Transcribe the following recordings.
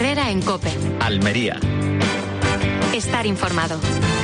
Herrera en COPE. Almería. Estar informado.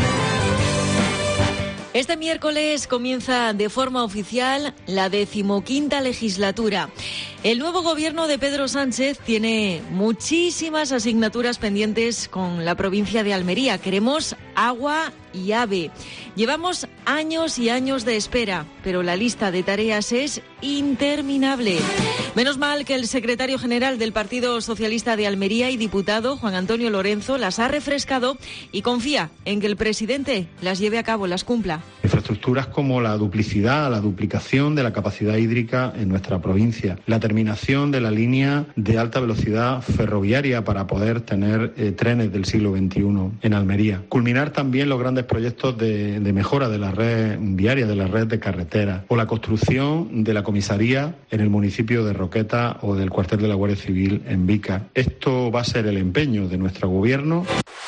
Este miércoles comienza de forma oficial la 15ª legislatura. El nuevo gobierno de Pedro Sánchez tiene muchísimas asignaturas pendientes con la provincia de Almería. Queremos agua y AVE. Llevamos años y años de espera, pero la lista de tareas es interminable. Menos mal que el secretario general del Partido Socialista de Almería y diputado, Juan Antonio Lorenzo, las ha refrescado y confía en que el presidente las lleve a cabo, las cumpla. Infraestructuras como la duplicidad, la duplicación de la capacidad hídrica en nuestra provincia, la terminación de la línea de alta velocidad ferroviaria para poder tener trenes del siglo XXI en Almería. Culminar también los grandes proyectos de mejora de la red viaria, de la red de carreteras, o la construcción de la comisaría en el municipio de Roqueta o del cuartel de la Guardia Civil en Vícar. Esto va a ser el empeño de nuestro gobierno.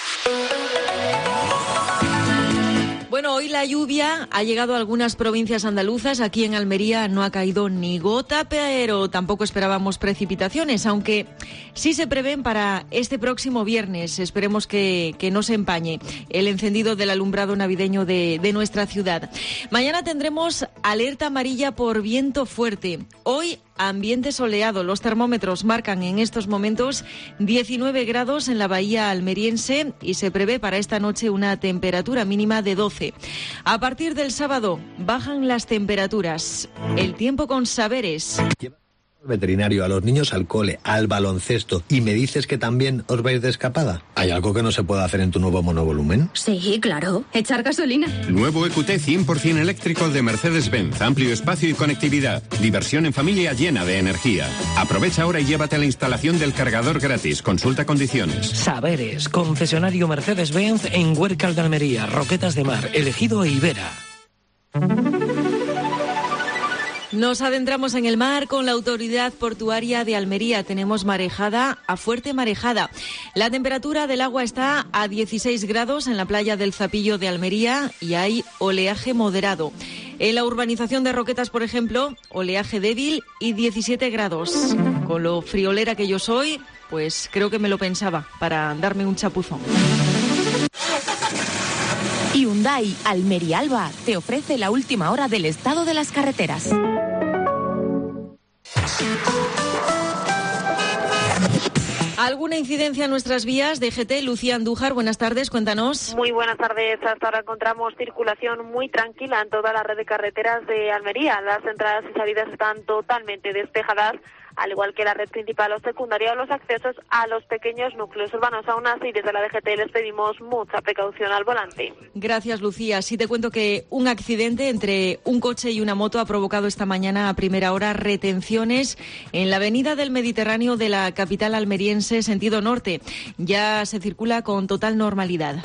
Bueno, hoy la lluvia ha llegado a algunas provincias andaluzas. Aquí en Almería no ha caído ni gota, pero tampoco esperábamos precipitaciones, aunque sí se prevén para este próximo viernes. Esperemos que no se empañe el encendido del alumbrado navideño de nuestra ciudad. Mañana tendremos alerta amarilla por viento fuerte. Hoy ambiente soleado. Los termómetros marcan en estos momentos 19 grados en la bahía almeriense y se prevé para esta noche una temperatura mínima de 12. A partir del sábado bajan las temperaturas. El tiempo con Saberes. Veterinario, a los niños al cole, al baloncesto, y me dices que también os vais de escapada. ¿Hay algo que no se pueda hacer en tu nuevo monovolumen? Sí, claro, echar gasolina. Nuevo EQT 100% eléctrico de Mercedes-Benz, amplio espacio y conectividad, diversión en familia llena de energía. Aprovecha ahora y llévate la instalación del cargador gratis, consulta condiciones. Saberes, concesionario Mercedes-Benz en Huércal de Almería, Roquetas de Mar, Elegido e Ibera. Nos adentramos en el mar con la Autoridad Portuaria de Almería. Tenemos marejada a fuerte marejada. La temperatura del agua está a 16 grados en la playa del Zapillo de Almería y hay oleaje moderado. En la urbanización de Roquetas, por ejemplo, oleaje débil y 17 grados. Con lo friolera que yo soy, pues creo que me lo pensaba para darme un chapuzón. Hyundai Almería Alba te ofrece la última hora del estado de las carreteras. ¿Alguna incidencia en nuestras vías? DGT, Lucía Andújar, buenas tardes, cuéntanos. Muy buenas tardes. Hasta ahora encontramos circulación muy tranquila en toda la red de carreteras de Almería. Las entradas y salidas están totalmente despejadas, al igual que la red principal o secundaria o los accesos a los pequeños núcleos urbanos. Aún así, desde la DGT les pedimos mucha precaución al volante. Gracias, Lucía. Sí te cuento que un accidente entre un coche y una moto ha provocado esta mañana a primera hora retenciones en la avenida del Mediterráneo de la capital almeriense, sentido norte. Ya se circula con total normalidad.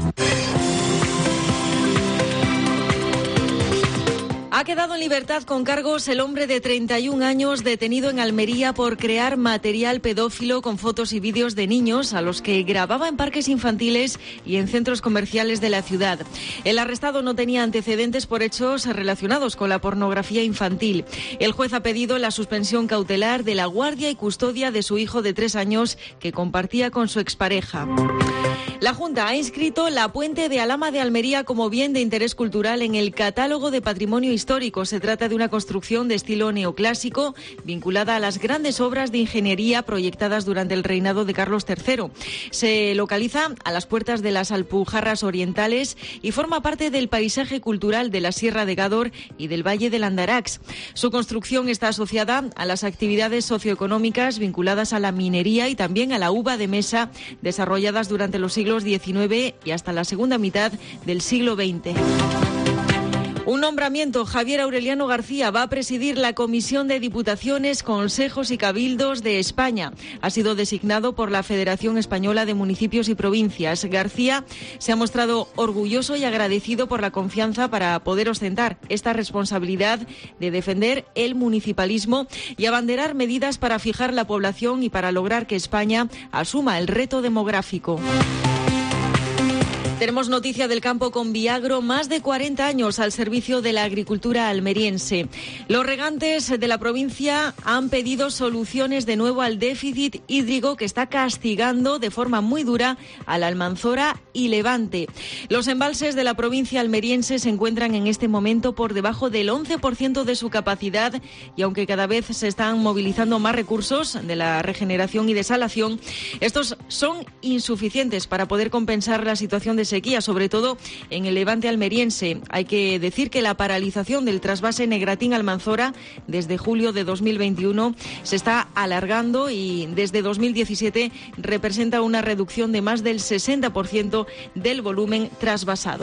Ha quedado en libertad con cargos el hombre de 31 años detenido en Almería por crear material pedófilo con fotos y vídeos de niños a los que grababa en parques infantiles y en centros comerciales de la ciudad. El arrestado no tenía antecedentes por hechos relacionados con la pornografía infantil. El juez ha pedido la suspensión cautelar de la guardia y custodia de su hijo de 3 años que compartía con su expareja. La Junta ha inscrito la Puente de Alhama de Almería como bien de interés cultural en el catálogo de patrimonio histórico. Se trata de una construcción de estilo neoclásico vinculada a las grandes obras de ingeniería proyectadas durante el reinado de Carlos III. Se localiza a las puertas de las Alpujarras Orientales y forma parte del paisaje cultural de la Sierra de Gádor y del Valle del Andarax. Su construcción está asociada a las actividades socioeconómicas vinculadas a la minería y también a la uva de mesa desarrolladas durante los siglos XIX y hasta la segunda mitad del siglo XX. Un nombramiento. Javier Aureliano García va a presidir la Comisión de Diputaciones, Consejos y Cabildos de España. Ha sido designado por la Federación Española de Municipios y Provincias. García se ha mostrado orgulloso y agradecido por la confianza para poder ostentar esta responsabilidad de defender el municipalismo y abanderar medidas para fijar la población y para lograr que España asuma el reto demográfico. Tenemos noticia del campo con Viagro, más de 40 años al servicio de la agricultura almeriense. Los regantes de la provincia han pedido soluciones de nuevo al déficit hídrico que está castigando de forma muy dura a la Almanzora y Levante. Los embalses de la provincia almeriense se encuentran en este momento por debajo del 11% de su capacidad y aunque cada vez se están movilizando más recursos de la regeneración y desalación, estos son insuficientes para poder compensar la situación de sequía, sobre todo en el Levante almeriense. Hay que decir que la paralización del trasvase Negratín-Almanzora desde julio de 2021 se está alargando y desde 2017 representa una reducción de más del 60% del volumen trasvasado.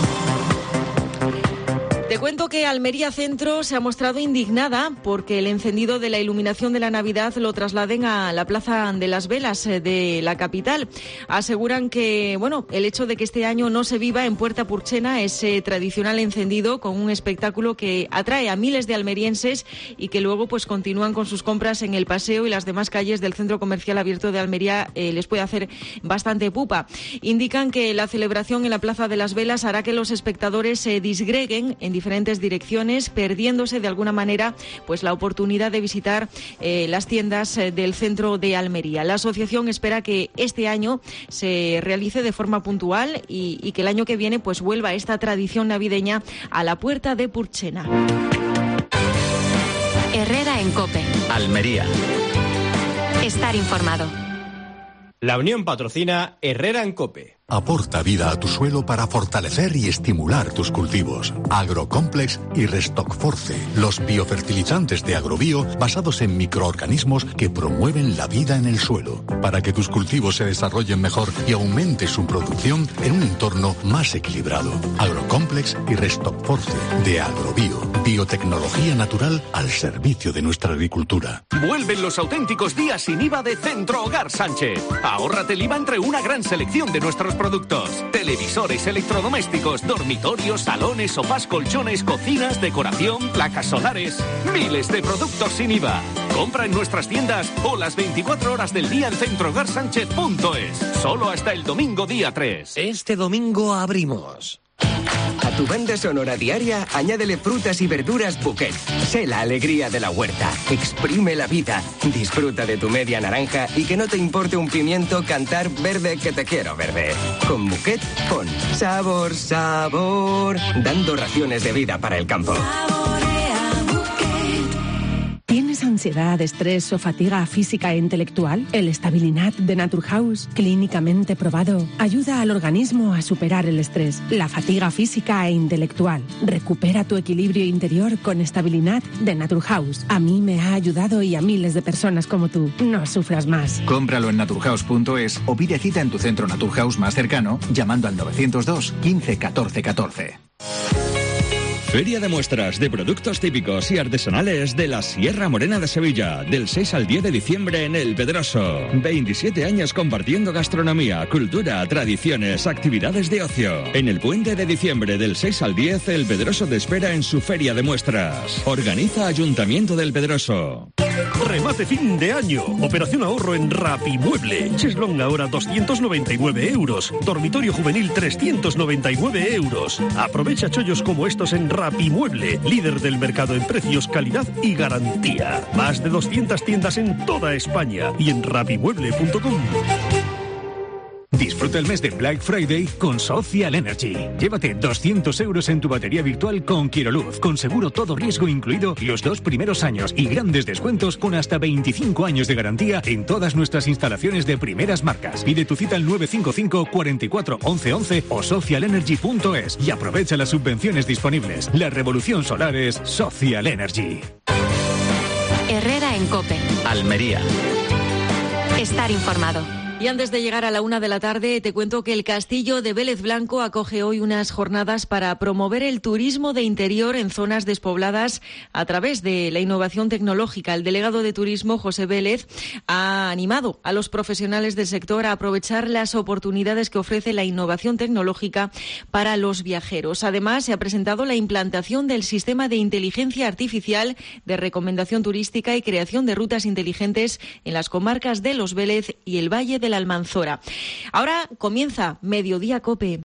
Te cuento que Almería Centro se ha mostrado indignada porque el encendido de la iluminación de la Navidad lo trasladen a la Plaza de las Velas de la capital. Aseguran que, el hecho de que este año no se viva en Puerta Purchena ese tradicional encendido con un espectáculo que atrae a miles de almerienses y que luego continúan con sus compras en el Paseo y las demás calles del Centro Comercial Abierto de Almería les puede hacer bastante pupa. Indican que la celebración en la Plaza de las Velas hará que los espectadores se disgreguen en diferentes direcciones, perdiéndose de alguna manera la oportunidad de visitar las tiendas del centro de Almería. La asociación espera que este año se realice de forma puntual y que el año que viene vuelva esta tradición navideña a la Puerta de Purchena. Herrera en COPE. Almería. Estar informado. La Unión patrocina Herrera en COPE. Aporta vida a tu suelo para fortalecer y estimular tus cultivos. Agrocomplex y Restockforce, los biofertilizantes de Agrobio basados en microorganismos que promueven la vida en el suelo, para que tus cultivos se desarrollen mejor y aumente su producción en un entorno más equilibrado. Agrocomplex y Restockforce de Agrobio, biotecnología natural al servicio de nuestra agricultura. Vuelven los auténticos días sin IVA de Centro Hogar Sánchez. Ahórrate el IVA entre una gran selección de nuestros productos: televisores, electrodomésticos, dormitorios, salones, sofás, colchones, cocinas, decoración, placas solares. Miles de productos sin IVA. Compra en nuestras tiendas o las 24 horas del día en centrohogarsánchez.es. Solo hasta el domingo día 3. Este domingo abrimos. A tu banda sonora diaria, añádele frutas y verduras Bouquet. Sé la alegría de la huerta. Exprime la vida. Disfruta de tu media naranja y que no te importe un pimiento cantar verde que te quiero verde. Con Bouquet, pon sabor, sabor. Dando raciones de vida para el campo. ¿Tienes ansiedad, estrés o fatiga física e intelectual? El Stabilinat de Naturhaus, clínicamente probado, ayuda al organismo a superar el estrés, la fatiga física e intelectual. Recupera tu equilibrio interior con Stabilinat de Naturhaus. A mí me ha ayudado y a miles de personas como tú. No sufras más. Cómpralo en naturhaus.es o pide cita en tu centro Naturhaus más cercano llamando al 902 15 14 14. Feria de muestras de productos típicos y artesanales de la Sierra Morena de Sevilla, del 6 al 10 de diciembre en El Pedroso. 27 años compartiendo gastronomía, cultura, tradiciones, actividades de ocio. En el puente de diciembre del 6 al 10, El Pedroso te espera en su Feria de muestras. Organiza Ayuntamiento del Pedroso. Remate fin de año. Operación ahorro en Rapimueble. Cheslong ahora 299 euros. Dormitorio juvenil 399 euros. Aprovecha chollos como estos en Rapimueble, líder del mercado en precios, calidad y garantía. Más de 200 tiendas en toda España y en rapimueble.com. Disfruta el mes de Black Friday con Social Energy. Llévate 200 euros en tu batería virtual con Quiroluz, con seguro todo riesgo incluido los 2 primeros años y grandes descuentos con hasta 25 años de garantía en todas nuestras instalaciones de primeras marcas. Pide tu cita al 955 44 11 11 o socialenergy.es y aprovecha las subvenciones disponibles. La revolución solar es Social Energy. Herrera en COPE. Almería. Estar informado. Y antes de llegar a la 1 de la tarde, te cuento que el Castillo de Vélez Blanco acoge hoy unas jornadas para promover el turismo de interior en zonas despobladas a través de la innovación tecnológica. El delegado de Turismo, José Vélez, ha animado a los profesionales del sector a aprovechar las oportunidades que ofrece la innovación tecnológica para los viajeros. Además, se ha presentado la implantación del sistema de inteligencia artificial de recomendación turística y creación de rutas inteligentes en las comarcas de Los Vélez y el Valle de la Almanzora. Ahora comienza Mediodía COPE.